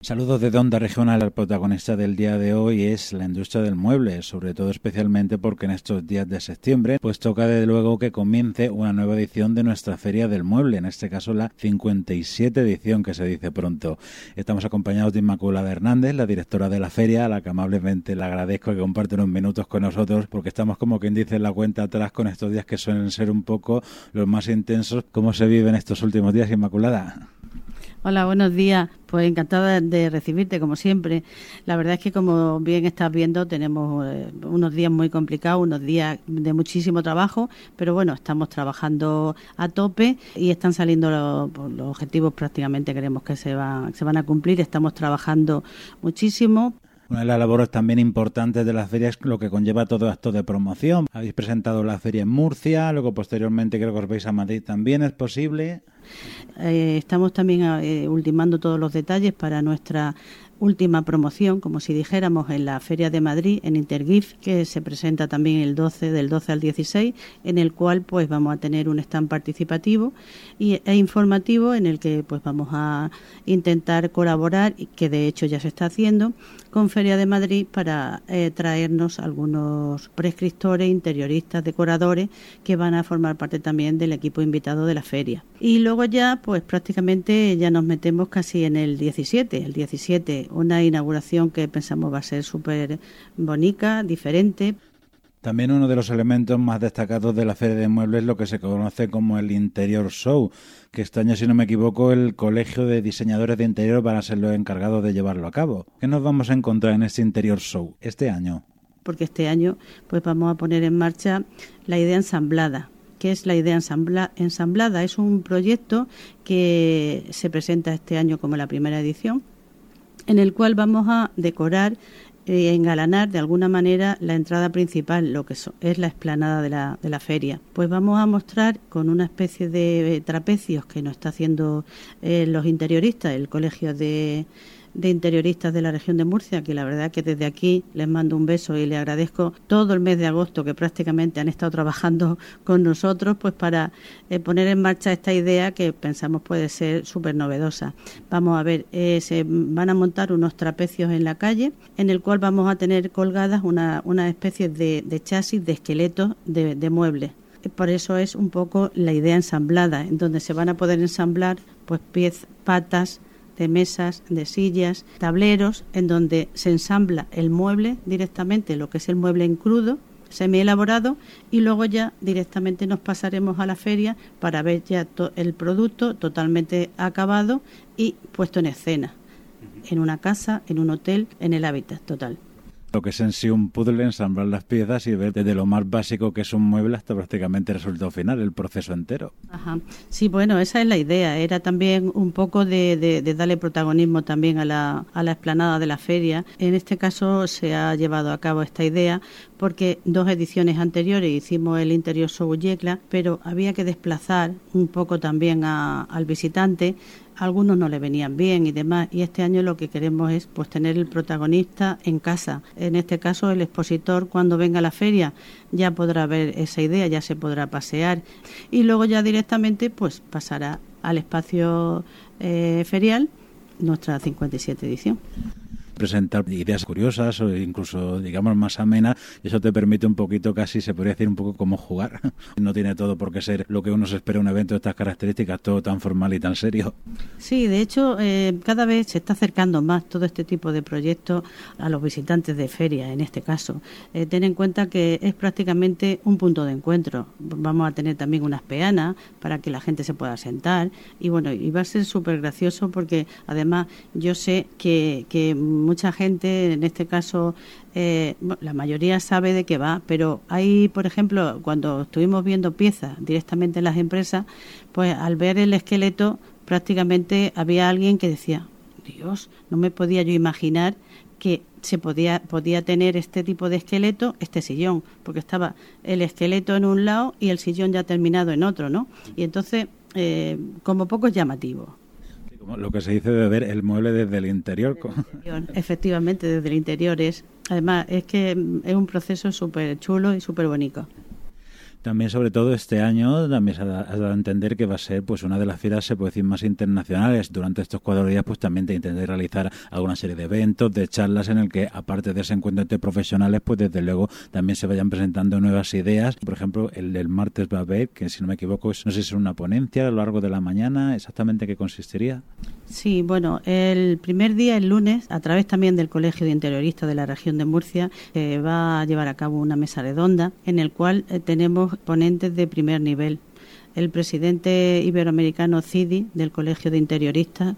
Saludos de Onda Regional. El protagonista del día de hoy es la industria del mueble, sobre todo especialmente porque en estos días de septiembre pues toca desde luego que comience una nueva edición de nuestra Feria del Mueble, en este caso la 57 edición, que se dice pronto. Estamos acompañados de Inmaculada Hernández, la directora de la feria, a la que amablemente le agradezco que comparte unos minutos con nosotros, porque estamos, como quien dice, en la cuenta atrás con estos días que suelen ser un poco los más intensos. ¿Cómo se viven estos últimos días, Inmaculada? Hola, buenos días. Pues encantada de recibirte, como siempre. La verdad es que, como bien estás viendo, tenemos unos días muy complicados, unos días de muchísimo trabajo, pero bueno, estamos trabajando a tope y están saliendo los objetivos, prácticamente creemos que se van a cumplir. Estamos trabajando muchísimo. Una de las labores también importantes de la feria es lo que conlleva todo esto de promoción. Habéis presentado la feria en Murcia, luego posteriormente creo que os vais a Madrid también, ¿es posible? Estamos también ultimando todos los detalles para nuestra última promoción, como si dijéramos, en la Feria de Madrid, en Intergif, que se presenta también del 12 al 16, en el cual pues vamos a tener un stand participativo e informativo en el que pues vamos a intentar colaborar, que de hecho ya se está haciendo, con Feria de Madrid para traernos algunos prescriptores, interioristas, decoradores que van a formar parte también del equipo invitado de la feria. Y luego ya pues prácticamente ya nos metemos casi en el 17, una inauguración que pensamos va a ser súper bonita, diferente. También uno de los elementos más destacados de la Feria de Muebles es lo que se conoce como el Interior Show, que este año, si no me equivoco, el Colegio de Diseñadores de Interior van a ser los encargados de llevarlo a cabo. ¿Qué nos vamos a encontrar en este Interior Show este año? Porque este año pues vamos a poner en marcha la idea ensamblada. ¿Qué es la idea ensamblada? Es un proyecto que se presenta este año como la primera edición, en el cual vamos a decorar y engalanar de alguna manera la entrada principal, lo que es la explanada de la feria. Pues vamos a mostrar con una especie de trapecios que nos está haciendo los interioristas, el Colegio de Interioristas de la región de Murcia, que la verdad que desde aquí les mando un beso y les agradezco todo el mes de agosto que prácticamente han estado trabajando con nosotros pues para poner en marcha esta idea que pensamos puede ser súper novedosa. Vamos a ver, se van a montar unos trapecios en la calle en el cual vamos a tener colgadas una especie de chasis, de esqueletos de muebles. Por eso es un poco la idea ensamblada, en donde se van a poder ensamblar pues patas de mesas, de sillas, tableros, en donde se ensambla el mueble directamente, lo que es el mueble en crudo, semi-elaborado, y luego ya directamente nos pasaremos a la feria para ver ya el producto totalmente acabado y puesto en escena, en una casa, en un hotel, en el hábitat total. Lo que es en sí un puzzle, ensamblar las piezas y ver desde lo más básico que es un mueble hasta prácticamente el resultado final, el proceso entero. Ajá. Sí, bueno, esa es la idea. Era también un poco de darle protagonismo también a la explanada de la feria. En este caso se ha llevado a cabo esta idea porque 2 ediciones anteriores hicimos el Interior Show Yecla, pero había que desplazar un poco también al visitante. Algunos no le venían bien y demás, y este año lo que queremos es pues tener el protagonista en casa. En este caso el expositor, cuando venga a la feria ya podrá ver esa idea, ya se podrá pasear y luego ya directamente pues pasará al espacio ferial, nuestra 57 edición. Presentar ideas curiosas o incluso, digamos, más amenas, y eso te permite un poquito, casi se podría decir un poco como jugar. No tiene todo por qué ser lo que uno se espera en un evento de estas características, todo tan formal y tan serio. Sí, de hecho, cada vez se está acercando más todo este tipo de proyectos a los visitantes de feria, en este caso. Ten en cuenta que es prácticamente un punto de encuentro. Vamos a tener también unas peanas para que la gente se pueda sentar y bueno, y va a ser súper gracioso porque además yo sé que mucha gente, en este caso, la mayoría sabe de qué va, pero hay, por ejemplo, cuando estuvimos viendo piezas directamente en las empresas, pues al ver el esqueleto prácticamente había alguien que decía, Dios, no me podía yo imaginar que se podía tener este tipo de esqueleto, este sillón, porque estaba el esqueleto en un lado y el sillón ya terminado en otro, ¿no? Y entonces, como poco es llamativo. Como lo que se dice de ver el mueble desde el interior. Efectivamente, desde el interior es. Además, es que es un proceso súper chulo y súper bonito. También, sobre todo, este año también se ha dado a entender que va a ser pues una de las ferias, se puede decir, más internacionales. Durante estos 4 días pues también te intenté realizar alguna serie de eventos, de charlas en el que, aparte de ese encuentro entre profesionales, pues desde luego también se vayan presentando nuevas ideas. Por ejemplo, el del martes va a haber, que si no me equivoco, no sé si es una ponencia a lo largo de la mañana, ¿exactamente qué consistiría? Sí, bueno, el primer día, el lunes, a través también del Colegio de Interioristas de la región de Murcia, va a llevar a cabo una mesa redonda en el cual tenemos ponentes de primer nivel. El presidente iberoamericano CIDI del Colegio de Interioristas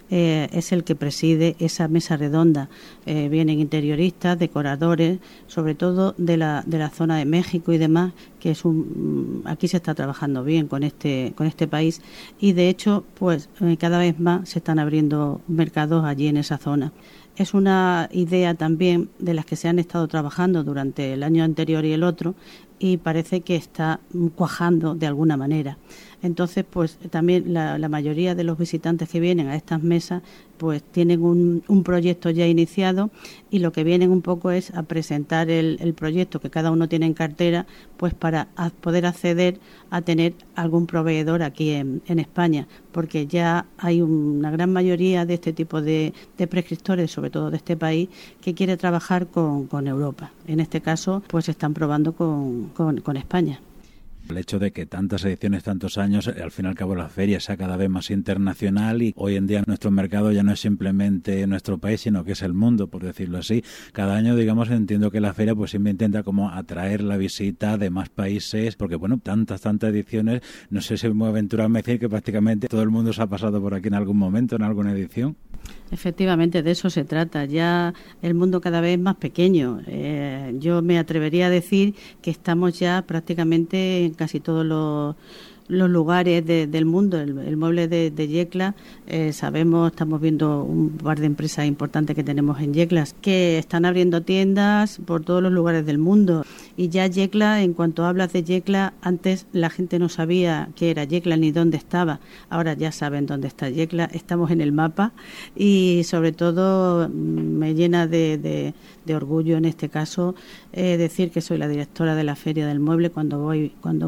es el que preside esa mesa redonda. Vienen interioristas, decoradores, sobre todo de la zona de México y demás, que es aquí se está trabajando bien con este país, y de hecho pues cada vez más se están abriendo mercados allí en esa zona. Es una idea también de las que se han estado trabajando durante el año anterior y el otro, y parece que está cuajando de alguna manera. Entonces, pues también la mayoría de los visitantes que vienen a estas mesas pues tienen un proyecto ya iniciado, y lo que vienen un poco es a presentar el proyecto que cada uno tiene en cartera, pues para poder acceder a tener algún proveedor aquí en España, porque ya hay una gran mayoría de este tipo de prescriptores, sobre todo de este país, que quiere trabajar con Europa. En este caso, pues están probando con España. El hecho de que tantas ediciones, tantos años, al fin y al cabo la feria sea cada vez más internacional, y hoy en día nuestro mercado ya no es simplemente nuestro país, sino que es el mundo, por decirlo así. Cada año, digamos, entiendo que la feria pues siempre intenta como atraer la visita de más países, porque bueno, tantas ediciones, no sé si me voy a aventurarme a decir que prácticamente todo el mundo se ha pasado por aquí en algún momento, en alguna edición. Efectivamente, de eso se trata. Ya el mundo cada vez es más pequeño. Yo me atrevería a decir que estamos ya prácticamente en casi todos los lugares del mundo. El mueble de Yecla, estamos viendo un par de empresas importantes que tenemos en Yecla que están abriendo tiendas por todos los lugares del mundo. Y ya Yecla, en cuanto hablas de Yecla, antes la gente no sabía qué era Yecla ni dónde estaba. Ahora ya saben dónde está Yecla, estamos en el mapa, y sobre todo me llena de orgullo en este caso decir que soy la directora de la Feria del Mueble cuando voy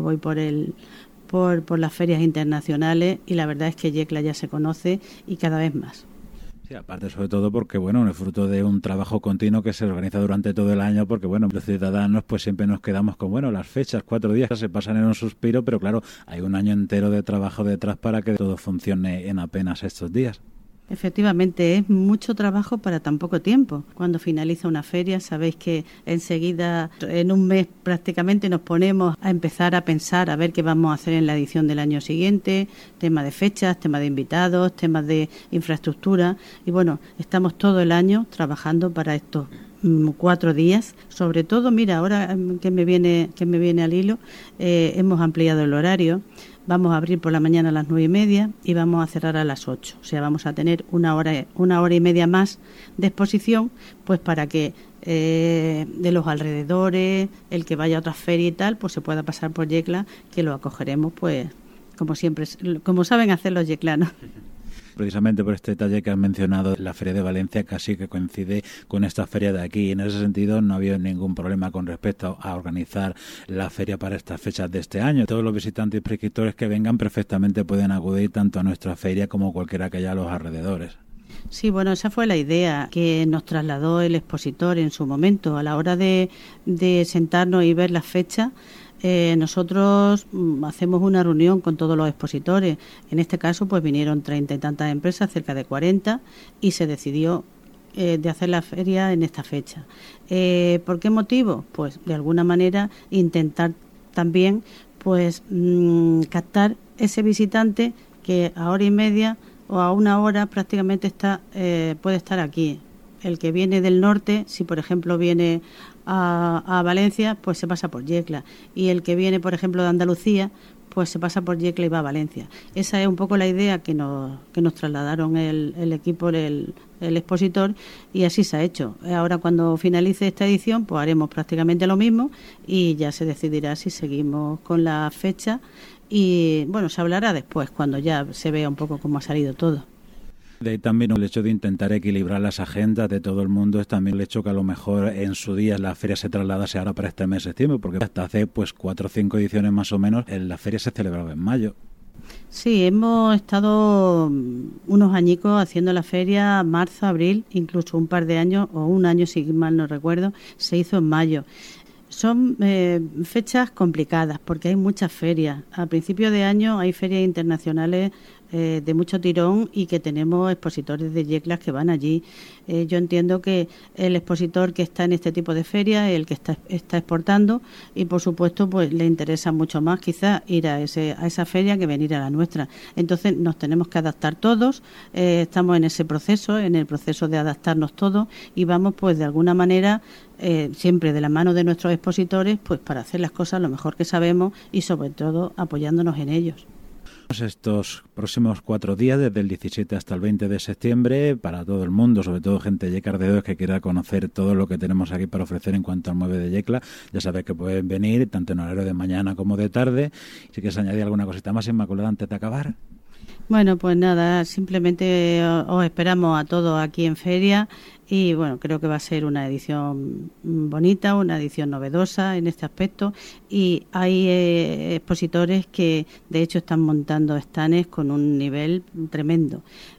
por las ferias internacionales, y la verdad es que Yecla ya se conoce y cada vez más. Sí, aparte sobre todo porque, bueno, es fruto de un trabajo continuo que se organiza durante todo el año, porque, bueno, los ciudadanos pues siempre nos quedamos con, bueno, las fechas, 4 días se pasan en un suspiro, pero claro, hay un año entero de trabajo detrás para que todo funcione en apenas estos días. Efectivamente, es mucho trabajo para tan poco tiempo. Cuando finaliza una feria, sabéis que enseguida, en un mes prácticamente, nos ponemos a empezar a pensar a ver qué vamos a hacer en la edición del año siguiente, tema de fechas, tema de invitados, temas de infraestructura, y bueno, estamos todo el año trabajando para estos 4 días. Sobre todo, mira, ahora que me viene al hilo, hemos ampliado el horario. Vamos a abrir por la mañana a las 9:30 y vamos a cerrar a las 8. O sea, vamos a tener una hora y media más de exposición, pues para que de los alrededores, el que vaya a otra feria y tal, pues se pueda pasar por Yecla, que lo acogeremos, pues como siempre, como saben hacer los yeclanos. Precisamente por este detalle que has mencionado, la Feria de Valencia casi que coincide con esta feria de aquí. En ese sentido no ha habido ningún problema con respecto a organizar la feria para estas fechas de este año. Todos los visitantes y prescriptores que vengan perfectamente pueden acudir tanto a nuestra feria como cualquiera que haya a los alrededores. Sí, bueno, esa fue la idea que nos trasladó el expositor en su momento. A la hora de sentarnos y ver las fechas, nosotros hacemos una reunión con todos los expositores. En este caso, pues vinieron 30 y tantas empresas, cerca de 40, y se decidió de hacer la feria en esta fecha. ¿Por qué motivo? Pues de alguna manera intentar también pues captar ese visitante que a hora y media o a una hora prácticamente puede estar aquí. El que viene del norte, si por ejemplo viene a Valencia, pues se pasa por Yecla, y el que viene por ejemplo de Andalucía, pues se pasa por Yecla y va a Valencia. Esa es un poco la idea que nos trasladaron el equipo, el expositor, y así se ha hecho. Ahora cuando finalice esta edición, pues haremos prácticamente lo mismo y ya se decidirá si seguimos con la fecha, y bueno, se hablará después cuando ya se vea un poco cómo ha salido todo. De ahí también el hecho de intentar equilibrar las agendas de todo el mundo es también el hecho que a lo mejor en su día la feria se trasladase ahora para este mes de septiembre, porque hasta hace 4 o 5 ediciones más o menos la feria se celebraba en mayo. Sí, hemos estado unos añicos haciendo la feria, marzo, abril, incluso un par de años, o un año si mal no recuerdo, se hizo en mayo. Son fechas complicadas porque hay muchas ferias. A principio de año hay ferias internacionales de mucho tirón y que tenemos expositores de yeclas que van allí. Yo entiendo que el expositor que está en este tipo de ferias es el que está exportando y, por supuesto, pues le interesa mucho más quizás ir a esa feria que venir a la nuestra. Entonces nos tenemos que adaptar todos, estamos en ese proceso, en el proceso de adaptarnos todos y vamos pues de alguna manera siempre de la mano de nuestros expositores pues para hacer las cosas lo mejor que sabemos y sobre todo apoyándonos en ellos. Estos próximos 4 días, desde el 17 hasta el 20 de septiembre, para todo el mundo, sobre todo gente de Yecla de Dedos que quiera conocer todo lo que tenemos aquí para ofrecer en cuanto al mueble de Yecla. Ya sabéis que pueden venir tanto en horario de mañana como de tarde. Si quieres añadir alguna cosita más, Inmaculada, antes de acabar. Bueno, pues nada, simplemente os esperamos a todos aquí en feria y bueno, creo que va a ser una edición bonita, una edición novedosa en este aspecto y hay expositores que de hecho están montando stands con un nivel tremendo.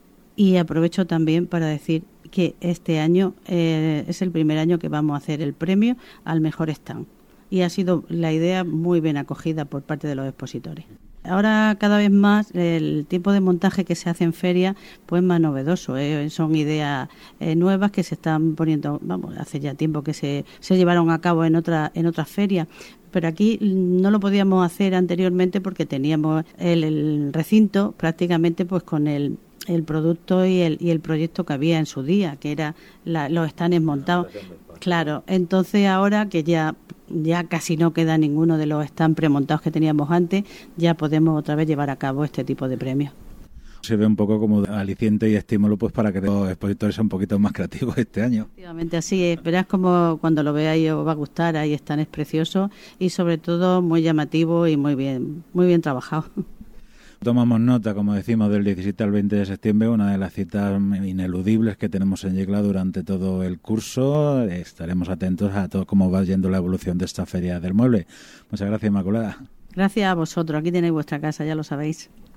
Y aprovecho también para decir que este año es el primer año que vamos a hacer el premio al mejor stand y ha sido la idea muy bien acogida por parte de los expositores. Ahora cada vez más el tipo de montaje que se hace en feria pues más novedoso, son ideas nuevas que se están poniendo, hace ya tiempo que se llevaron a cabo en otras ferias, pero aquí no lo podíamos hacer anteriormente porque teníamos el recinto prácticamente pues con el producto y el proyecto que había en su día, que era los stands montados. Claro, entonces ahora que ya casi no queda ninguno de los stands premontados que teníamos antes, ya podemos otra vez llevar a cabo este tipo de premios. Se ve un poco como aliciente y estímulo pues para que los expositores sean un poquito más creativos este año. Efectivamente, así es. Verás como cuando lo veáis os va a gustar, ahí stands preciosos y sobre todo muy llamativos y muy bien trabajados. Tomamos nota, como decimos, del 17 al 20 de septiembre, una de las citas ineludibles que tenemos en Yecla durante todo el curso. Estaremos atentos a todo cómo va yendo la evolución de esta feria del mueble. Muchas gracias, Inmaculada. Gracias a vosotros. Aquí tenéis vuestra casa, ya lo sabéis.